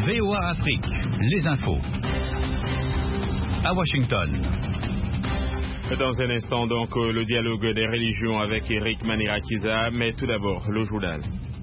VOA Afrique, les infos. À Washington. Dans un instant, donc, le dialogue des religions avec Eric Manirakiza, mais tout d'abord, le journal.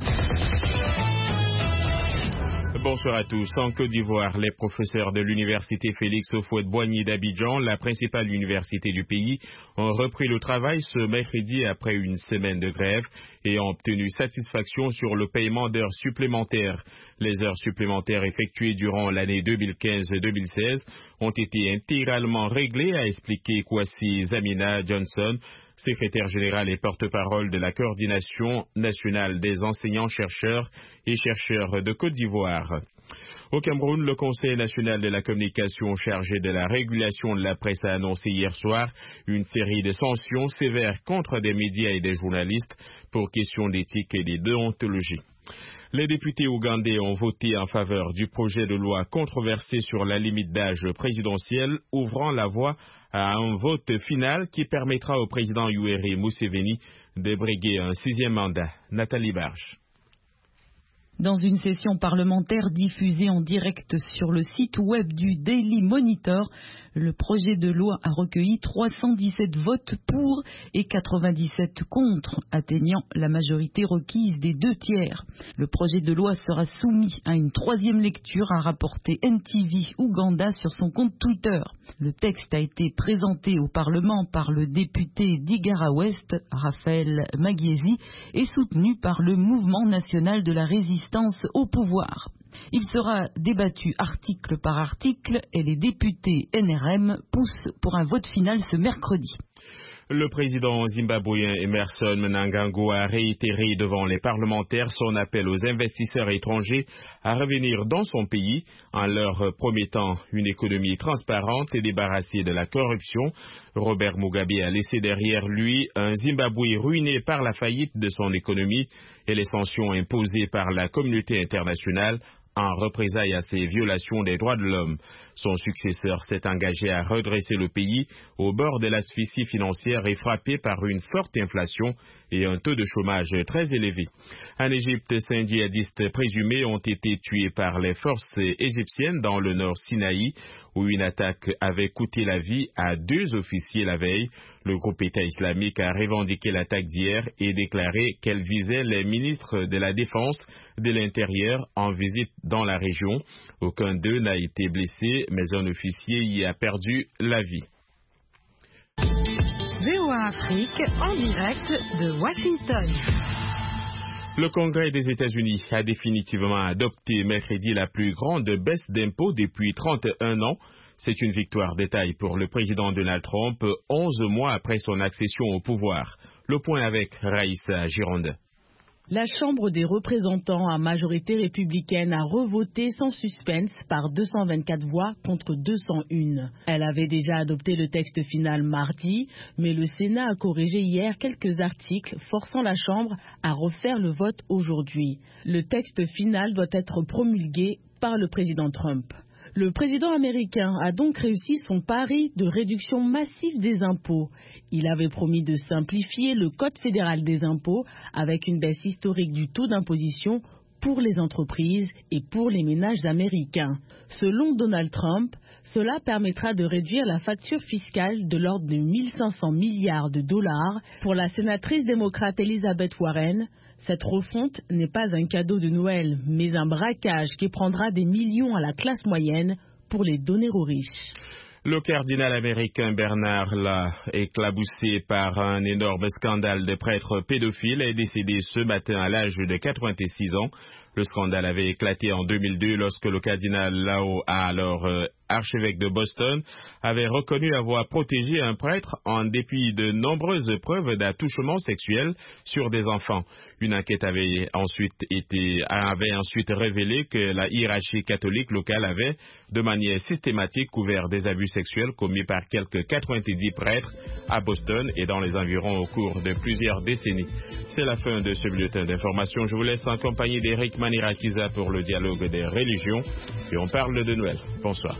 Bonsoir à tous. En Côte d'Ivoire, les professeurs de l'université Félix Houphouët-Boigny d'Abidjan, la principale université du pays, ont repris le travail ce mercredi après une semaine de grève et ont obtenu satisfaction sur le paiement d'heures supplémentaires. Les heures supplémentaires effectuées durant l'année 2015-2016 ont été intégralement réglées, a expliqué Kwasi Zamina Johnson, secrétaire général et porte-parole de la coordination nationale des enseignants-chercheurs et chercheurs de Côte d'Ivoire. Au Cameroun, le Conseil national de la communication chargé de la régulation de la presse a annoncé hier soir une série de sanctions sévères contre des médias et des journalistes pour questions d'éthique et de déontologie. Les députés ougandais ont voté en faveur du projet de loi controversé sur la limite d'âge présidentielle, ouvrant la voie à un vote final qui permettra au président Yoweri Museveni de briguer un 6e mandat. Nathalie Barge. Dans une session parlementaire diffusée en direct sur le site web du Daily Monitor, le projet de loi a recueilli 317 votes pour et 97 contre, atteignant la majorité requise des 2/3. Le projet de loi sera soumis à une 3e lecture, a rapporté NTV Ouganda sur son compte Twitter. Le texte a été présenté au Parlement par le député d'Igara Ouest, Raphaël Magiesi, et soutenu par le Mouvement national de la résistance au pouvoir. Il sera débattu article par article et les députés NRM poussent pour un vote final ce mercredi. Le président zimbabwéen Emmerson Mnangagwa a réitéré devant les parlementaires son appel aux investisseurs étrangers à revenir dans son pays en leur promettant une économie transparente et débarrassée de la corruption. Robert Mugabe a laissé derrière lui un Zimbabwe ruiné par la faillite de son économie et les sanctions imposées par la communauté internationale en représailles à ces violations des droits de l'homme. Son successeur s'est engagé à redresser le pays au bord de l'asphyxie financière et frappé par une forte inflation et un taux de chômage très élevé. En Égypte, 5 djihadistes présumés ont été tués par les forces égyptiennes dans le nord Sinaï, où une attaque avait coûté la vie à 2 officiers la veille. Le groupe État islamique a revendiqué l'attaque d'hier et déclaré qu'elle visait les ministres de la Défense de l'Intérieur en visite dans la région. Aucun d'eux n'a été blessé, mais un officier y a perdu la vie. VOA Afrique en direct de Washington. Le Congrès des États-Unis a définitivement adopté mercredi la plus grande baisse d'impôts depuis 31 ans. C'est une victoire de taille pour le président Donald Trump, 11 mois après son accession au pouvoir. Le point avec Raïssa Gironde. La Chambre des représentants à majorité républicaine a revoté sans suspense par 224 voix contre 201. Elle avait déjà adopté le texte final mardi, mais le Sénat a corrigé hier quelques articles forçant la Chambre à refaire le vote aujourd'hui. Le texte final doit être promulgué par le président Trump. Le président américain a donc réussi son pari de réduction massive des impôts. Il avait promis de simplifier le Code fédéral des impôts avec une baisse historique du taux d'imposition pour les entreprises et pour les ménages américains. Selon Donald Trump, cela permettra de réduire la facture fiscale de l'ordre de 1 500 milliards de dollars. Pour la sénatrice démocrate Elizabeth Warren, cette refonte n'est pas un cadeau de Noël, mais un braquage qui prendra des millions à la classe moyenne pour les donner aux riches. Le cardinal américain Bernard Law, éclaboussé par un énorme scandale de prêtres pédophiles, est décédé ce matin à l'âge de 86 ans. Le scandale avait éclaté en 2002 lorsque le cardinal Law, alors archevêque de Boston, avait reconnu avoir protégé un prêtre en dépit de nombreuses preuves d'attouchement sexuel sur des enfants. Une enquête avait ensuite révélé que la hiérarchie catholique locale avait, de manière systématique, couvert des abus sexuels commis par quelques 90 prêtres à Boston et dans les environs au cours de plusieurs décennies. C'est la fin de ce bulletin d'information. Je vous laisse en compagnie d'Eric Manirakiza pour le dialogue des religions et on parle de Noël. Bonsoir.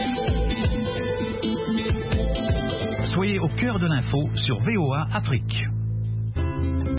Soyez au cœur de l'info sur VOA Afrique.